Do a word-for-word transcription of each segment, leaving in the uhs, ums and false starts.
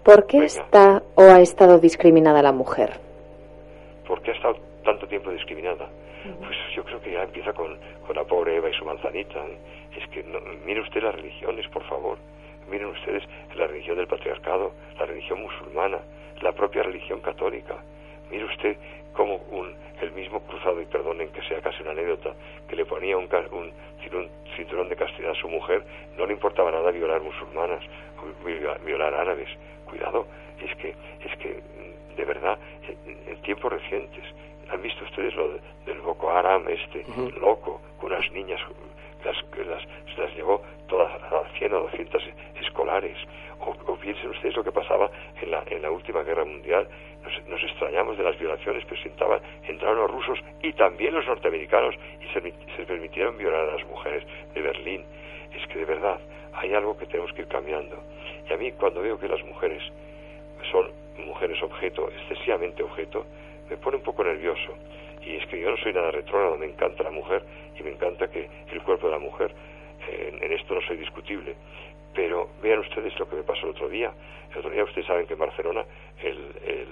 ¿Por qué Venga. está o ha estado discriminada la mujer? ¿Por qué ha estado tanto tiempo discriminada? Pues yo creo que ya empieza con, con la pobre Eva y su manzanita. Es que, no, miren ustedes las religiones, por favor. Miren ustedes la religión del patriarcado, la religión musulmana, la propia religión católica. Mire usted cómo un, el mismo cruzado, y perdonen que sea casi una anécdota, que le ponía un, un, un cinturón de castidad a su mujer, no le importaba nada violar musulmanas o violar, violar árabes. Cuidado, es que, es que de verdad, en, en tiempos recientes, ¿han visto ustedes lo de, del Boko Haram este, uh-huh. loco, con unas niñas, las, las, se las llevó todas a cien o doscientas escolares? O, o piensen ustedes lo que pasaba en la, en la última guerra mundial. Nos, nos extrañamos de las violaciones, pero sentaban, entraron los rusos y también los norteamericanos y se, se permitieron violar a las mujeres de Berlín. Es que de verdad hay algo que tenemos que ir cambiando. Y a mí, cuando veo que las mujeres son mujeres objeto, excesivamente objeto, me pone un poco nervioso. Y es que yo no soy nada retrógrado, me encanta la mujer y me encanta que el cuerpo de la mujer, eh, en esto no soy discutible. Pero vean ustedes lo que me pasó el otro día. El otro día ustedes saben que en Barcelona el, el,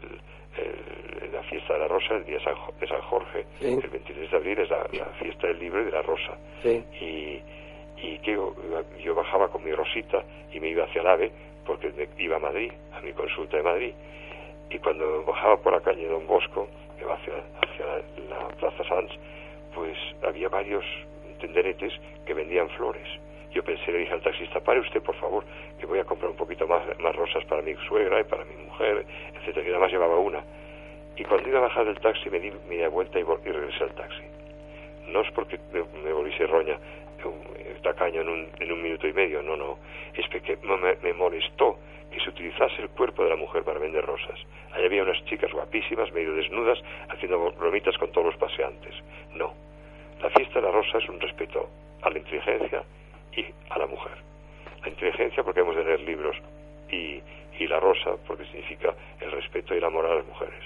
el, la fiesta de la Rosa, el día de San, de San Jorge, sí. el veintitrés de abril es la, la fiesta del libro y de la Rosa. Sí. Y, y que yo, yo bajaba con mi rosita y me iba hacia el AVE porque me iba a Madrid, a mi consulta de Madrid. Y cuando bajaba por la calle Don Bosco, que va hacia, hacia la, la Plaza Sanz, pues había varios tenderetes que vendían flores. Yo pensé, le dije al taxista, pare usted, por favor, que voy a comprar un poquito más, más rosas para mi suegra y para mi mujer, etcétera, que nada más llevaba una. Y cuando iba a bajar del taxi me di media vuelta y, y regresé al taxi. No es porque me, me volviese roña, un tacaño en un, en un minuto y medio, no, no. Es que me, me molestó que se utilizase el cuerpo de la mujer para vender rosas. Allí había unas chicas guapísimas, medio desnudas, haciendo bromitas con todos los paseantes. No. La fiesta de la rosa es un respeto a la inteligencia y a la mujer. La inteligencia porque hemos de leer libros y, y la rosa porque significa el respeto y el amor a las mujeres.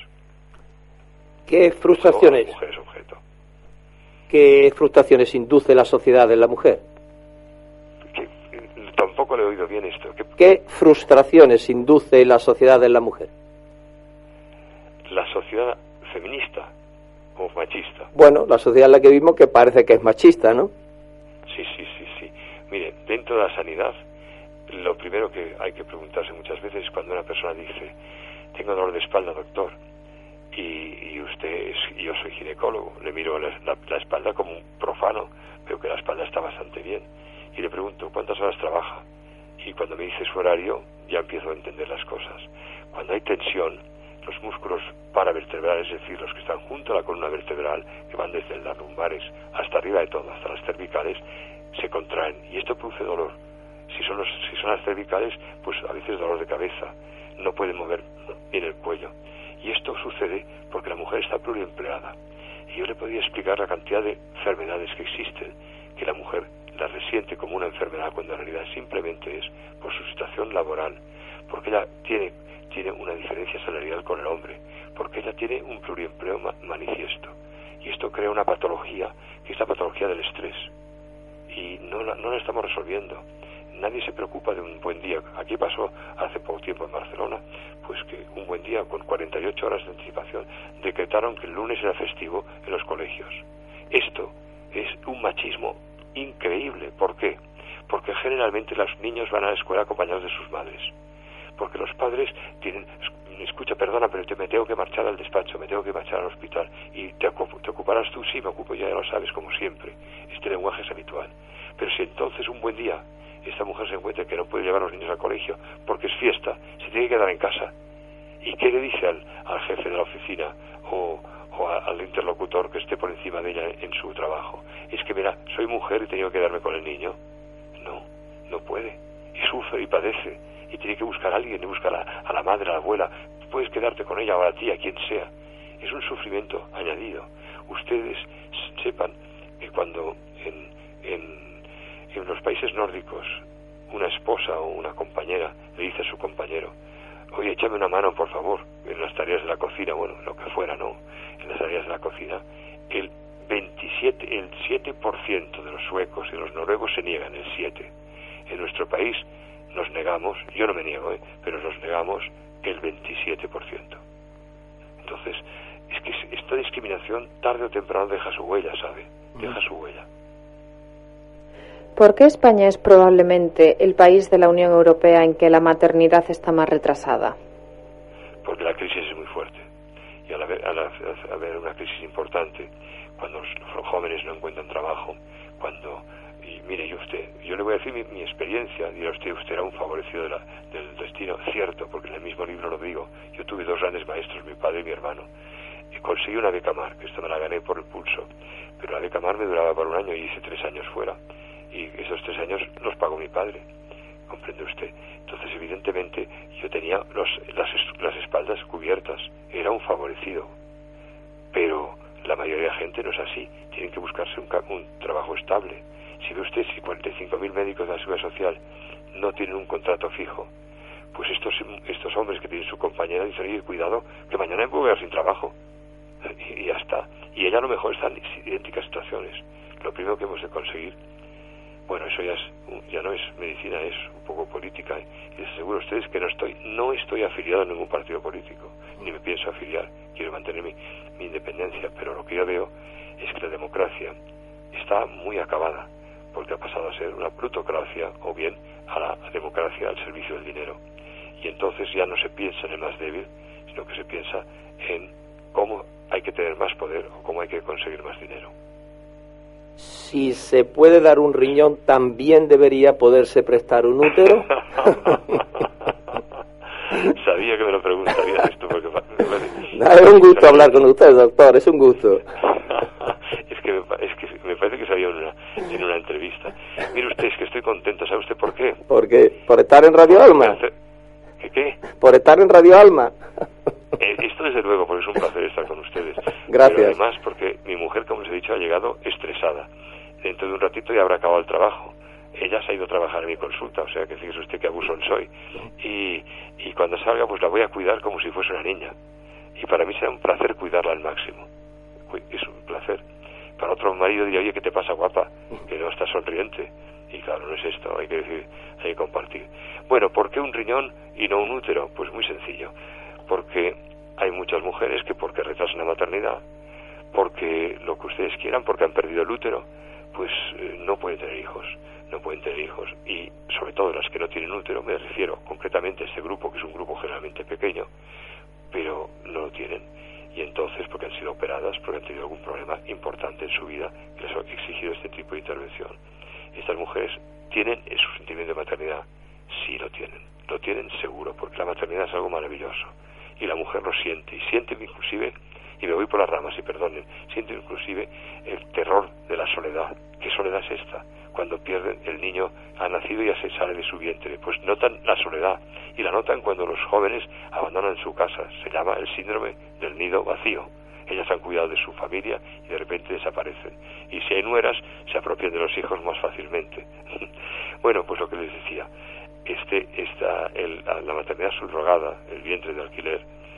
¿Qué frustraciones? No, mujeres objeto. ¿Qué frustraciones induce la sociedad en la mujer? Que, tampoco le he oído bien esto. ¿Qué, ¿Qué frustraciones induce la sociedad en la mujer? La sociedad feminista o machista. Bueno, la sociedad en la que vivimos que parece que es machista, ¿no? Sí, sí, sí, sí. Mire, dentro de la sanidad, lo primero que hay que preguntarse muchas veces es cuando una persona dice, tengo dolor de espalda, doctor, y, y usted es, y yo soy ginecólogo, le miro la, la, la espalda como un profano, veo que la espalda está bastante bien, y le pregunto, ¿cuántas horas trabaja? Y cuando me dice su horario, ya empiezo a entender las cosas. Cuando hay tensión, los músculos paravertebrales, es decir, los que están junto a la columna vertebral, que van desde las lumbares hasta arriba de todo, hasta las cervicales, se contraen y esto produce dolor. Si son, los, si son las cervicales, pues a veces dolor de cabeza, no puede mover bien el cuello. Y esto sucede porque la mujer está pluriempleada. Y yo le podría explicar la cantidad de enfermedades que existen, que la mujer las resiente como una enfermedad, cuando en realidad simplemente es por su situación laboral, porque ella tiene, tiene una diferencia salarial con el hombre, porque ella tiene un pluriempleo ma- manifiesto. Y esto crea una patología, que es la patología del estrés. Y no la, no la estamos resolviendo. Nadie se preocupa de un buen día. Aquí pasó hace poco tiempo en Barcelona, pues que un buen día con cuarenta y ocho horas de anticipación decretaron que el lunes era festivo en los colegios. Esto es un machismo increíble. ¿Por qué? Porque generalmente los niños van a la escuela acompañados de sus madres. Porque los padres tienen, escucha, perdona, pero te, me tengo que marchar al despacho, me tengo que marchar al hospital. ¿Y te, te ocuparás tú? Sí, me ocupo, ya lo sabes, como siempre. Este lenguaje es habitual. Pero si entonces un buen día esta mujer se encuentra que no puede llevar a los niños al colegio porque es fiesta, se tiene que quedar en casa. ¿Y qué le dice al, al jefe de la oficina o, o a, al interlocutor que esté por encima de ella en su trabajo? Es que, mira, soy mujer y tengo que quedarme con el niño. No, no puede. Y sufre y padece. Y tiene que buscar a alguien, y buscar a, a la madre, a la abuela. Puedes quedarte con ella o a la tía, quien sea. Es un sufrimiento añadido. Ustedes sepan que cuando en, en en los países nórdicos una esposa o una compañera le dice a su compañero, oye, échame una mano, por favor, en las tareas de la cocina, bueno, lo que fuera, ¿no? En las tareas de la cocina, el veintisiete, el siete por ciento de los suecos y los noruegos se niegan, el siete por ciento. En nuestro país nos negamos, yo no me niego, ¿eh? pero nos negamos el veintisiete por ciento. Entonces, es que esta discriminación tarde o temprano deja su huella, ¿sabe? Deja su huella. ¿Por qué España es probablemente el país de la Unión Europea en que la maternidad está más retrasada? Porque la crisis es muy fuerte. Y al haber, al haber una crisis importante, cuando los, los jóvenes no encuentran trabajo, cuando... Y mire, yo usted, yo le voy a decir mi, mi experiencia, dirá usted, usted era un favorecido de la, del destino, cierto, porque en el mismo libro lo digo. Yo tuve dos grandes maestros, mi padre y mi hermano. Y conseguí una beca Mar, que esta me la gané por el pulso. Pero la beca Mar me duraba por un año y hice tres años fuera. Y esos tres años los pagó mi padre, comprende usted. Entonces, evidentemente, yo tenía los, las, las espaldas cubiertas, era un favorecido. Pero la mayoría de la gente no es así, tienen que buscarse un, un trabajo estable. Si ve usted, si cuarenta y cinco mil médicos de la Seguridad Social no tienen un contrato fijo, pues estos estos hombres que tienen su compañera dicen, oye, cuidado, que mañana me puedo quedar sin trabajo. Y, y ya está. Y ella a lo mejor está en idénticas situaciones. Lo primero que hemos de conseguir, bueno, eso ya es ya no es medicina, es un poco política. Y les aseguro a ustedes que no estoy no estoy afiliado a ningún partido político, ni me pienso afiliar. Quiero mantener mi, mi independencia, pero lo que yo veo es que la democracia está muy acabada, porque ha pasado a ser una plutocracia o bien a la democracia al servicio del dinero. Y entonces ya no se piensa en el más débil, sino que se piensa en cómo hay que tener más poder o cómo hay que conseguir más dinero. Si se puede dar un riñón, ¿también debería poderse prestar un útero? Sabía que me lo preguntarías esto, porque... No, es un gusto hablar con usted, doctor, es un gusto. es, que me, es que me parece que sabía en una, en una entrevista. Mire usted, es que estoy contento, ¿sabe usted por qué? Porque por estar en Radio Alma. ¿Qué qué? Por estar en Radio Alma. Eh, esto desde luego, porque es un placer estar con ustedes. Gracias. Pero además porque mi mujer, como les he dicho, ha llegado estresada. Dentro de un ratito ya habrá acabado el trabajo. Ella se ha ido a trabajar en mi consulta, o sea que fíjese usted qué abusón soy. Y, y cuando salga, pues la voy a cuidar como si fuese una niña. Y para mí será un placer cuidarla al máximo. Es un placer. Para otro marido diría, oye, ¿qué te pasa, guapa? Que no estás sonriente. Y claro, no es esto, hay que decir, hay que compartir. Bueno, ¿por qué un riñón y no un útero? Pues muy sencillo. Porque hay muchas mujeres que porque retrasan la maternidad, porque lo que ustedes quieran, porque han perdido el útero, pues eh, no pueden tener hijos, no pueden tener hijos. Y sobre todo las que no tienen útero, me refiero concretamente a este grupo, que es un grupo generalmente pequeño, pero no lo tienen. Y entonces, porque han sido operadas, porque han tenido algún problema importante en su vida que les ha exigido este tipo de intervención. Estas mujeres tienen su sentimiento de maternidad, sí lo tienen, lo tienen seguro, porque la maternidad es algo maravilloso. Y la mujer lo siente, y siente inclusive, y me voy por las ramas, y perdonen, siente inclusive el terror de la soledad. ¿Qué soledad es esta? Cuando pierden, el niño ha nacido y ya se sale de su vientre, pues notan la soledad, y la notan cuando los jóvenes abandonan su casa. Se llama el síndrome del nido vacío. Ellas han cuidado de su familia y de repente desaparecen. Y si hay nueras, se apropian de los hijos más fácilmente. Bueno, pues lo que les decía, este, esta, el, la maternidad subrogada, el vientre de alquiler,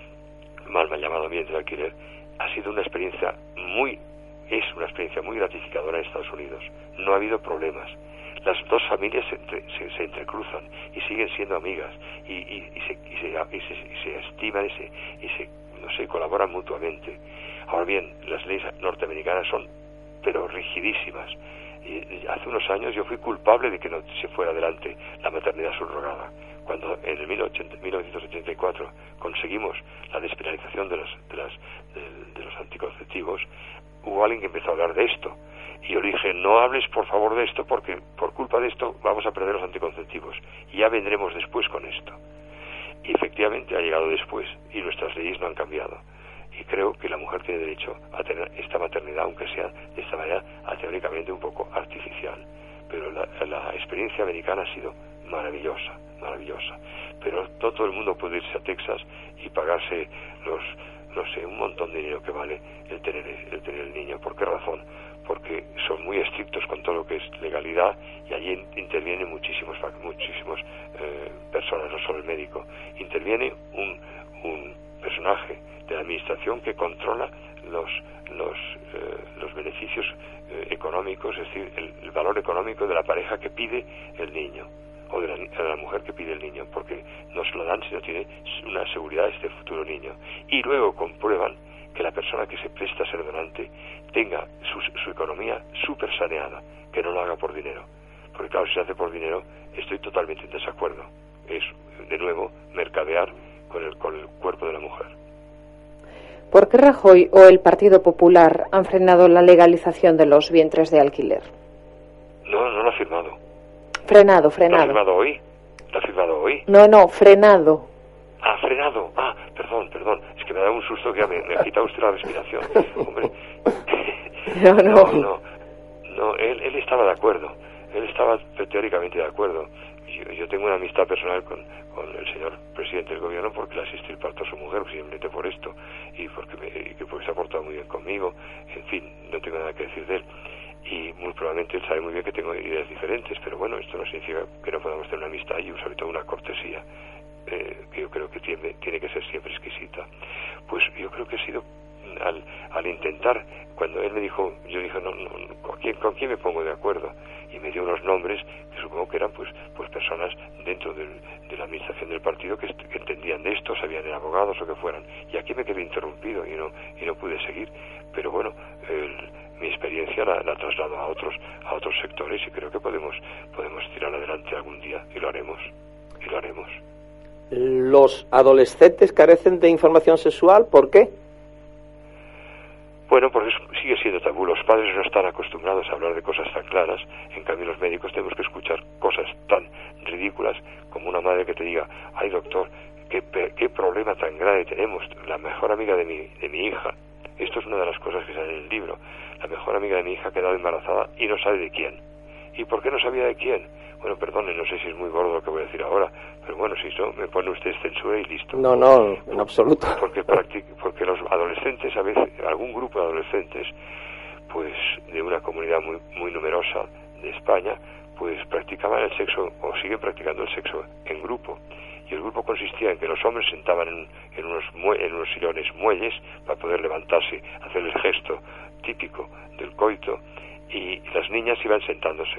mal llamado vientre de alquiler, ha sido una experiencia muy, es una experiencia muy gratificadora en Estados Unidos. No ha habido problemas. Las dos familias se, entre, se, se entrecruzan y siguen siendo amigas y, y, y, se, y, se, y, se, y se estiman y se, y se, no sé, colaboran mutuamente. Ahora bien, las leyes norteamericanas son, pero rigidísimas. Y hace unos años yo fui culpable de que no se fuera adelante la maternidad subrogada. Cuando en el mil novecientos ochenta y cuatro conseguimos la despenalización de los, de, las, de, de los anticonceptivos, hubo alguien que empezó a hablar de esto. Y yo le dije, no hables por favor de esto, porque por culpa de esto vamos a perder los anticonceptivos. Y ya vendremos después con esto. Y efectivamente ha llegado después, y nuestras leyes no han cambiado. Y creo que la mujer tiene derecho a tener esta maternidad, aunque sea de esta manera teóricamente un poco artificial. Pero la, la experiencia americana ha sido maravillosa, maravillosa. Pero no todo el mundo puede irse a Texas y pagarse los, no sé, un montón de dinero que vale el tener el, tener el niño. ¿Por qué razón? Porque son muy estrictos con todo lo que es legalidad y allí intervienen muchísimos muchísimos eh, personas, no solo el médico. Interviene un, un personaje de la administración que controla los los eh, los beneficios eh, económicos, es decir, el, el valor económico de la pareja que pide el niño o de la, de la mujer que pide el niño, porque no se lo dan si no tiene una seguridad de este futuro niño. Y luego comprueban que la persona que se presta a ser donante tenga su, su economía súper saneada, que no lo haga por dinero. Porque claro, si se hace por dinero, estoy totalmente en desacuerdo. Es, de nuevo, mercadear con el, con el cuerpo de la mujer. ¿Por qué Rajoy o el Partido Popular han frenado la legalización de los vientres de alquiler? No, no lo ha firmado. Frenado, frenado. ¿Lo ha firmado hoy? ¿Lo ha firmado hoy? No, no, frenado. Ah, frenado. Ah, perdón, perdón. Es que me ha dado un susto que ya me, me ha quitado usted la respiración. Hombre. No, no. No, no. No, él, él estaba de acuerdo. Él estaba teóricamente de acuerdo. Yo, yo tengo una amistad personal con, con el señor presidente del gobierno porque le asistí el parto a su mujer, simplemente por esto, y porque, me, y que porque se ha portado muy bien conmigo. En fin, no tengo nada que decir de él. Y muy probablemente él sabe muy bien que tengo ideas diferentes, pero bueno, esto no significa que no podamos tener una amistad y sobre todo una cortesía, eh, que yo creo que tiene, tiene que ser siempre exquisita. Pues yo creo que ha sido al, al intentar, cuando él me dijo, yo dije, no, no, ¿con quién, ¿con quién me pongo de acuerdo? Y me dio unos nombres que supongo que eran pues pues personas dentro del, de la administración del partido que, que entendían de esto, sabían de abogados o que fueran. Y aquí me quedé interrumpido y no y no pude seguir. Pero bueno, el, mi experiencia la, la traslado a otros a otros sectores y creo que podemos podemos tirar adelante algún día y lo haremos y lo haremos. ¿Los adolescentes carecen de información sexual? ¿Por qué? Bueno, porque sigue siendo tabú. Los padres no están acostumbrados a hablar de cosas tan claras. En cambio, los médicos tenemos que escuchar cosas tan ridículas como una madre que te diga, ay doctor, qué, qué problema tan grave tenemos. La mejor amiga de mi, de mi hija. Esto es una de las cosas que sale en el libro. La mejor amiga de mi hija ha quedado embarazada y no sabe de quién. ¿Y por qué no sabía de quién? Bueno, perdone, no sé si es muy gordo lo que voy a decir ahora, pero bueno, si no, me pone usted censura y listo. No, no, en absoluto. Porque, porque los adolescentes, a veces, algún grupo de adolescentes, pues de una comunidad muy muy numerosa de España, pues practicaban el sexo, o siguen practicando el sexo en grupo. Y el grupo consistía en que los hombres sentaban en, en, unos, en unos sillones muelles para poder levantarse, hacer el gesto típico del coito, y las niñas iban sentándose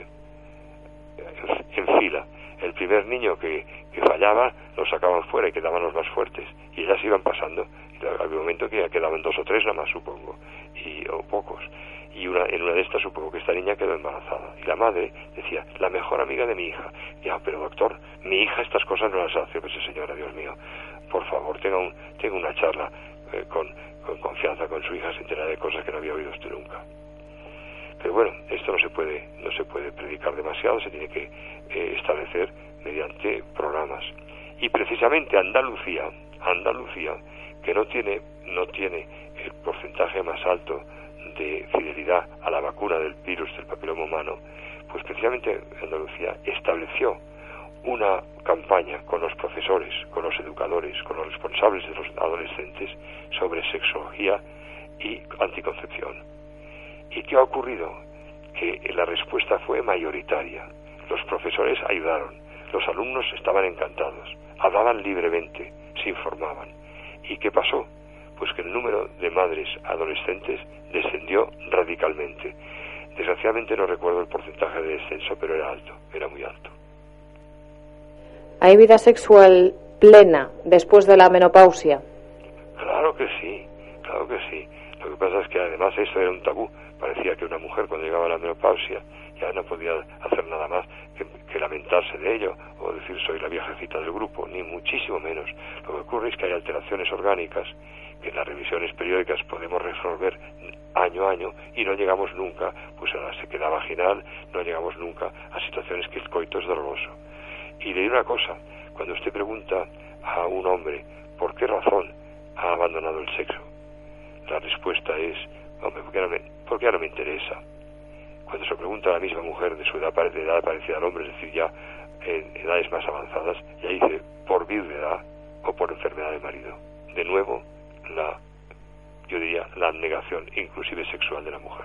en, en fila. El primer niño que, que fallaba lo sacaban fuera y quedaban los más fuertes, y ellas iban pasando, y había un momento que ya quedaban dos o tres nada más, supongo, y, o pocos, y una, en una de estas supongo que esta niña quedó embarazada, y la madre decía, la mejor amiga de mi hija. Ya, pero doctor, mi hija estas cosas no las hace. Pues señora, Dios mío, por favor, tenga, un, tenga una charla eh, con, con confianza con su hija, se entera de cosas que no había oído usted nunca. Pero bueno, esto no se puede no se puede predicar demasiado, se tiene que eh, establecer mediante programas. Y precisamente Andalucía, Andalucía, que no tiene no tiene el porcentaje más alto de fidelidad a la vacuna del virus del papiloma humano, pues precisamente Andalucía estableció una campaña con los profesores, con los educadores, con los responsables de los adolescentes sobre sexología y anticoncepción. ¿Y qué ha ocurrido? Que la respuesta fue mayoritaria. Los profesores ayudaron, los alumnos estaban encantados, hablaban libremente, se informaban. ¿Y qué pasó? Pues que el número de madres adolescentes descendió radicalmente. Desgraciadamente no recuerdo el porcentaje de descenso, pero era alto, era muy alto. ¿Hay vida sexual plena después de la menopausia? Claro que sí, claro que sí. Lo que pasa es que además eso era un tabú. Parecía que una mujer cuando llegaba a la menopausia ya no podía hacer nada más que, que lamentarse de ello o decir soy la viejecita del grupo, ni muchísimo menos. Lo que ocurre es que hay alteraciones orgánicas que en las revisiones periódicas podemos resolver año a año y no llegamos nunca pues a la sequedad vaginal, no llegamos nunca a situaciones que el coito es doloroso. Y le digo una cosa, cuando usted pregunta a un hombre por qué razón ha abandonado el sexo, la respuesta es, hombre, porque ahora me, porque ahora me interesa. Cuando se pregunta a la misma mujer de su edad, de edad parecida al hombre, es decir, ya en edades más avanzadas, ya dice por viudedad o por enfermedad de marido. De nuevo, la, yo diría, la abnegación, inclusive sexual, de la mujer.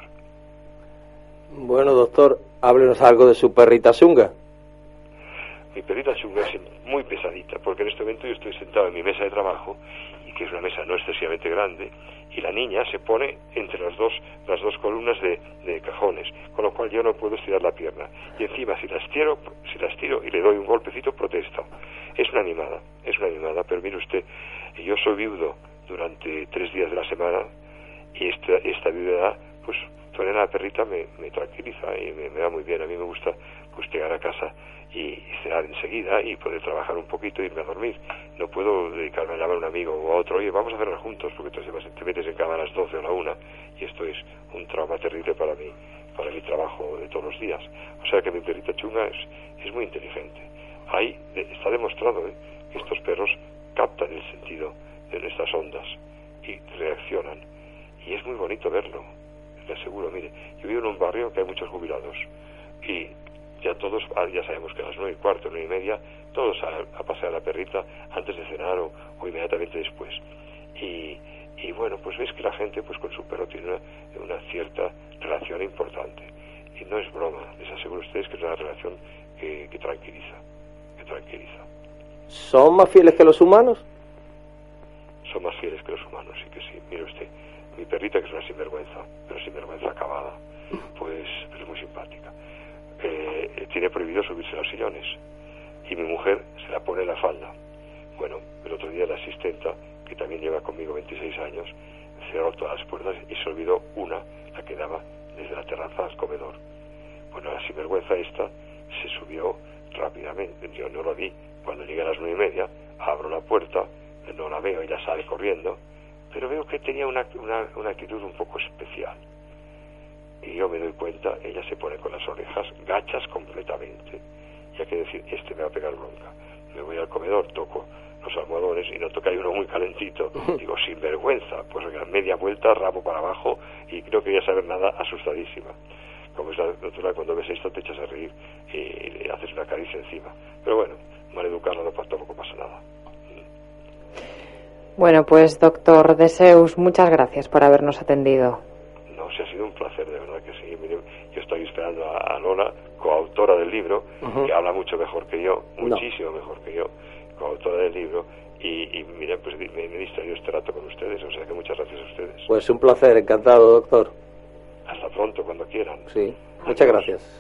Bueno, doctor, háblenos algo de su perrita Xunga. Mi perrita Xunga es muy pesadita, porque en este momento yo estoy sentado en mi mesa de trabajo y que es una mesa no excesivamente grande, y la niña se pone entre las dos, las dos columnas de, de cajones, con lo cual yo no puedo estirar la pierna. Y encima, si la estiro, si la estiro y le doy un golpecito, protesto. Es una animada, es una animada, pero mire usted, yo soy viudo durante tres días de la semana, y esta, esta viudedad, pues, tener a la perrita me, me tranquiliza y me, me va muy bien. A mí me gusta, pues, llegar a casa y cenar enseguida y poder trabajar un poquito e irme a dormir. No puedo dedicarme a llamar a un amigo o a otro, oye, vamos a cenar juntos, porque entonces te metes en cama a las doce o a la una, y esto es un trauma terrible para mí, para mi trabajo de todos los días. O sea que mi perrita chunga es, es muy inteligente. Ahí está demostrado, ¿eh?, que estos perros captan el sentido de estas ondas y reaccionan. Y es muy bonito verlo, le aseguro. Mire, yo vivo en un barrio que hay muchos jubilados, y ya todos, ya sabemos que a las nueve y cuarto, nueve y media, todos a, a pasear a la perrita antes de cenar o, o inmediatamente después. Y, y bueno, pues ves que la gente, pues con su perro tiene una, una cierta relación importante. Y no es broma, les aseguro a ustedes que es una relación que, que tranquiliza, que tranquiliza. ¿Son más fieles que los humanos? Son más fieles que los humanos, sí que sí. Mire usted, mi perrita, que es una sinvergüenza, pero sinvergüenza acabada, pues es muy simpática. Eh, tiene prohibido subirse a los sillones, y mi mujer se la pone en la falda. Bueno, el otro día la asistenta, que también lleva conmigo veintiséis años, cerró todas las puertas y se olvidó una, la que daba desde la terraza al comedor. Bueno, la sinvergüenza esta se subió rápidamente. Yo no la vi. Cuando llegué a las nueve y media, abro la puerta, no la veo, ella sale corriendo, pero veo que tenía una, una, una actitud un poco especial. Y yo me doy cuenta, ella se pone con las orejas gachas completamente. Y hay que decir, este me va a pegar bronca. Me voy al comedor, toco los almohadones y noto que hay uno muy calentito. Digo, sin vergüenza. Pues a media vuelta, rabo para abajo, y no quería saber nada, asustadísima. Como es la natural, cuando ves esto te echas a reír y le haces una caricia encima. Pero bueno, mal educarla no, tampoco pasa nada. Bueno, pues doctor Deseus, muchas gracias por habernos atendido. No, sí, ha sido un placer, de verdad que sí. Mire, yo estoy esperando a, a Lola, coautora del libro, uh-huh. que habla mucho mejor que yo, muchísimo no. mejor que yo, coautora del libro, y, y mira, pues me, me he distraído este rato con ustedes, o sea que muchas gracias a ustedes. Pues un placer, encantado, doctor. Hasta pronto, cuando quieran. Sí, muchas Adiós. gracias.